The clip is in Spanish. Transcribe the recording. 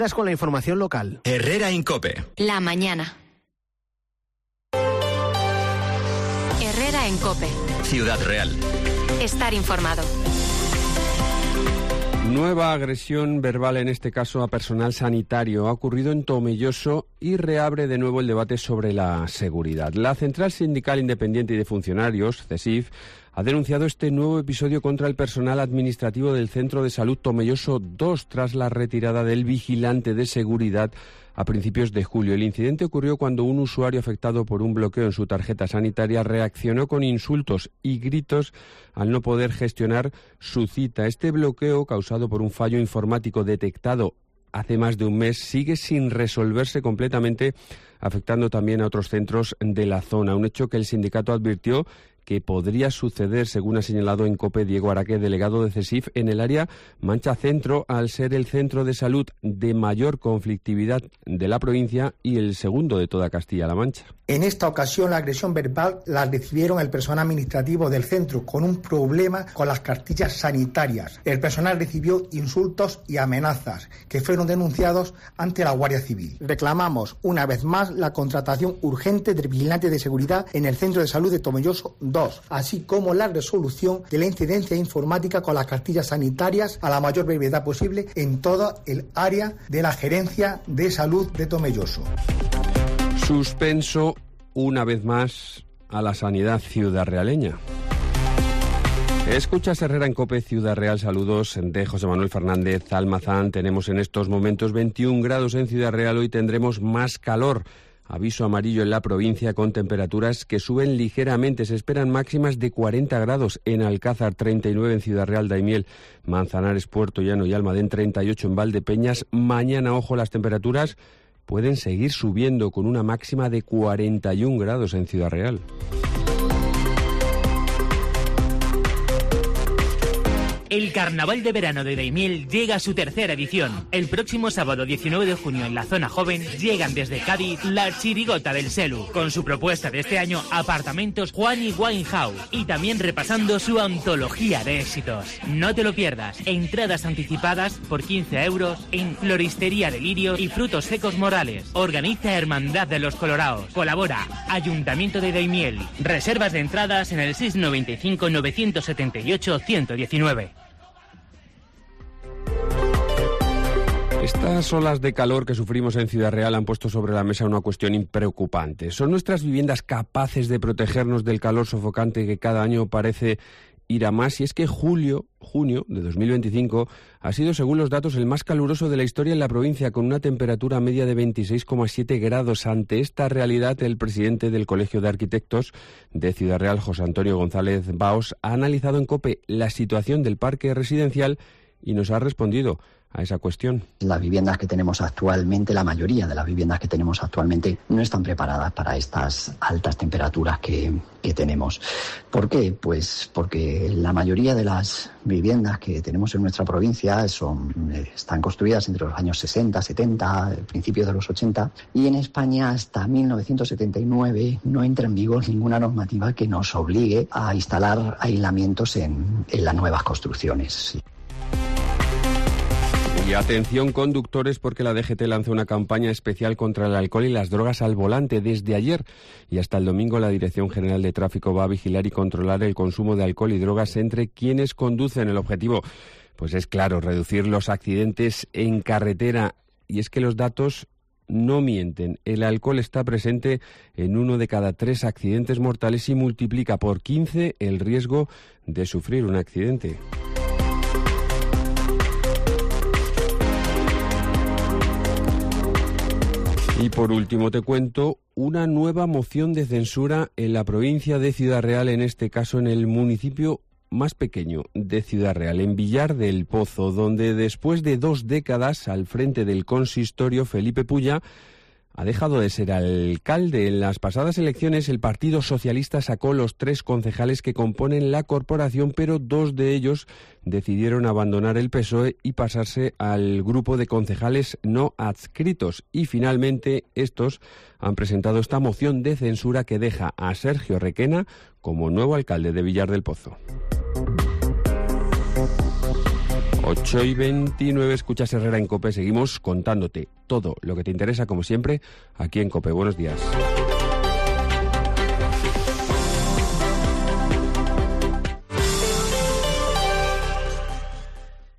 Con la información local. Herrera en COPE. La mañana. Herrera en COPE. Ciudad Real. Estar informado. Nueva agresión verbal, en este caso a personal sanitario, ha ocurrido en Tomelloso y reabre de nuevo el debate sobre la seguridad. La Central Sindical Independiente y de Funcionarios, CESIF, ha denunciado este nuevo episodio contra el personal administrativo del Centro de Salud Tomelloso 2 tras la retirada del vigilante de seguridad a principios de julio. El incidente ocurrió cuando un usuario afectado por un bloqueo en su tarjeta sanitaria reaccionó con insultos y gritos al no poder gestionar su cita. Este bloqueo, causado por un fallo informático detectado hace más de un mes, sigue sin resolverse completamente, afectando también a otros centros de la zona. Un hecho que el sindicato advirtió que podría suceder, según ha señalado en COPE Diego Araque, delegado de CESIF, en el área Mancha Centro, al ser el centro de salud de mayor conflictividad de la provincia y el segundo de toda Castilla-La Mancha. En esta ocasión, la agresión verbal la recibieron el personal administrativo del centro con un problema con las cartillas sanitarias. El personal recibió insultos y amenazas que fueron denunciados ante la Guardia Civil. Reclamamos una vez más la contratación urgente del vigilante de seguridad en el Centro de Salud de Tomelloso 2, así como la resolución de la incidencia informática con las cartillas sanitarias a la mayor brevedad posible en toda el área de la Gerencia de Salud de Tomelloso. Suspenso una vez más a la sanidad ciudadrealeña. Escuchas Herrera en COPE Ciudad Real. Saludos de José Manuel Fernández Almazán. Tenemos en estos momentos 21 grados en Ciudad Real. Hoy tendremos más calor. Aviso amarillo en la provincia con temperaturas que suben ligeramente. Se esperan máximas de 40 grados en Alcázar, 39 en Ciudad Real, Daimiel, Manzanares, Puerto Llano y Almadén, 38 en Valdepeñas. Mañana, ojo, las temperaturas pueden seguir subiendo con una máxima de 41 grados en Ciudad Real. El Carnaval de Verano de Daimiel llega a su tercera edición. El próximo sábado 19 de junio en la zona joven llegan desde Cádiz la Chirigota del Selu, con su propuesta de este año Apartamentos Juan y Winehouse, y también repasando su antología de éxitos. No te lo pierdas. Entradas anticipadas por 15 euros en Floristería de Lirios y Frutos Secos Morales. Organiza Hermandad de los Coloraos. Colabora Ayuntamiento de Daimiel. Reservas de entradas en el 695 978 119. Estas olas de calor que sufrimos en Ciudad Real han puesto sobre la mesa una cuestión preocupante. ¿Son nuestras viviendas capaces de protegernos del calor sofocante que cada año parece ir a más? Y es que junio de 2025 ha sido, según los datos, el más caluroso de la historia en la provincia, con una temperatura media de 26,7 grados. Ante esta realidad, el presidente del Colegio de Arquitectos de Ciudad Real, José Antonio González Baos, ha analizado en COPE la situación del parque residencial y nos ha respondido a esa cuestión. Las viviendas que tenemos actualmente, la mayoría de las viviendas que tenemos actualmente, no están preparadas para estas altas temperaturas que tenemos. ¿Por qué? Pues porque la mayoría de las viviendas que tenemos en nuestra provincia están construidas entre los años 60, 70, principios de los 80, y en España hasta 1979 no entra en vigor ninguna normativa que nos obligue a instalar aislamientos en las nuevas construcciones. Y atención conductores, porque la DGT lanza una campaña especial contra el alcohol y las drogas al volante. Desde ayer y hasta el domingo la Dirección General de Tráfico va a vigilar y controlar el consumo de alcohol y drogas entre quienes conducen. El objetivo, pues es claro, reducir los accidentes en carretera. Y es que los datos no mienten. El alcohol está presente en 1 de cada 3 accidentes mortales y multiplica por 15 el riesgo de sufrir un accidente. Y por último te cuento una nueva moción de censura en la provincia de Ciudad Real, en este caso en el municipio más pequeño de Ciudad Real, en Villar del Pozo, donde después de 2 décadas al frente del consistorio, Felipe Pulla ha dejado de ser alcalde. En las pasadas elecciones el Partido Socialista sacó los 3 concejales que componen la corporación, pero 2 de ellos decidieron abandonar el PSOE y pasarse al grupo de concejales no adscritos. Y finalmente estos han presentado esta moción de censura que deja a Sergio Requena como nuevo alcalde de Villar del Pozo. 8:29, escuchas Herrera en COPE. Seguimos contándote todo lo que te interesa, como siempre, aquí en COPE. Buenos días.